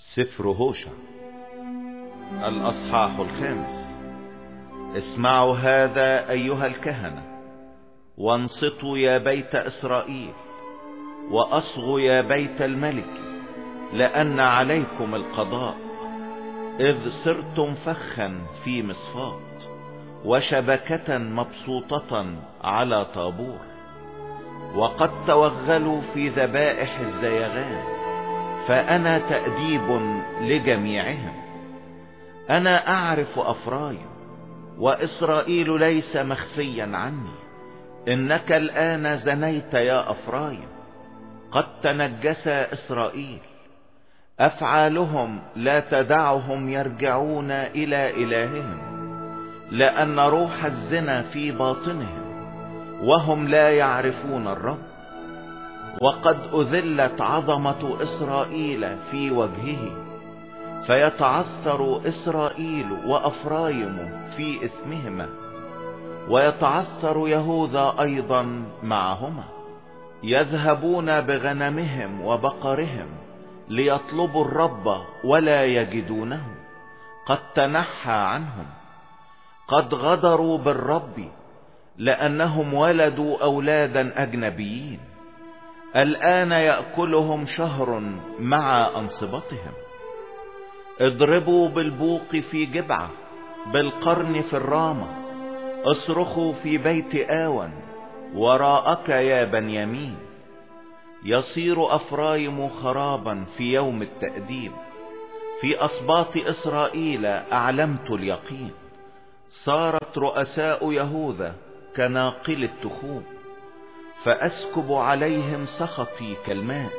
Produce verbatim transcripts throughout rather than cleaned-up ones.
سفر هوشع الأصحاح الخامس. اسمعوا هذا أيها الكهنة، وانصتوا يا بيت إسرائيل، وأصغوا يا بيت الملك، لأن عليكم القضاء، إذ صرتم فخا في مصفات، وشبكة مبسوطة على طابور، وقد توغلوا في ذبائح الزيغان، فأنا تأديب لجميعهم. أنا أعرف أفرايم، وإسرائيل ليس مخفيا عني. إنك الآن زنيت يا أفرايم، قد تنجس إسرائيل، أفعالهم لا تدعهم يرجعون إلى إلههم، لأن روح الزنا في باطنهم، وهم لا يعرفون الرب. وقد أذلت عظمة إسرائيل في وجهه، فيتعثر إسرائيل وأفرايم في إثمهما، ويتعثر يهوذا أيضا معهما. يذهبون بغنمهم وبقرهم ليطلبوا الرب ولا يجدونه، قد تنحى عنهم. قد غدروا بالرب، لأنهم ولدوا أولادا أجنبيين. الآن يأكلهم شهر مع أنصبتهم. اضربوا بالبوق في جبعة، بالقرن في الرامة، اصرخوا في بيت آون، وراءك يا بنيامين. يصير أفرايم خرابا في يوم التأديب، في أسباط إسرائيل أعلمت اليقين. صارت رؤساء يهوذا كناقل التخوم، فأسكب عليهم سخطي كالماء.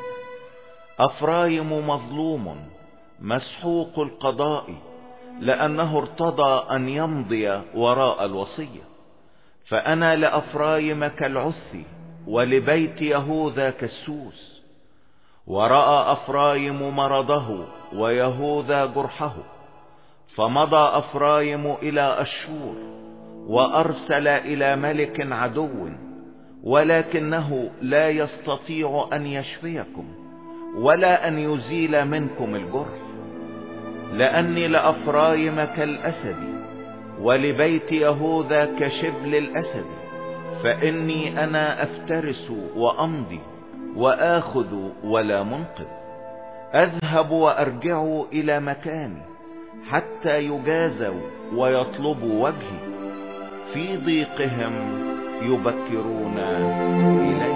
أفرايم مظلوم مسحوق القضاء، لأنه ارتضى أن يمضي وراء الوصية. فأنا لأفرايم كالعث، ولبيت يهوذا كالسوس. ورأى أفرايم مرضه، ويهوذا جرحه، فمضى أفرايم إلى أشور، وأرسل إلى ملك عدو، ولكنه لا يستطيع أن يشفيكم ولا أن يزيل منكم الجرح. لأني لأفرايم كالأسد، ولبيت يهوذا كشبل الأسد. فإني أنا أفترس وأمضي، وآخذ ولا منقذ. أذهب وأرجع إلى مكاني، حتى يجازوا ويطلبوا وجهي. في ضيقهم يبكرون إلي.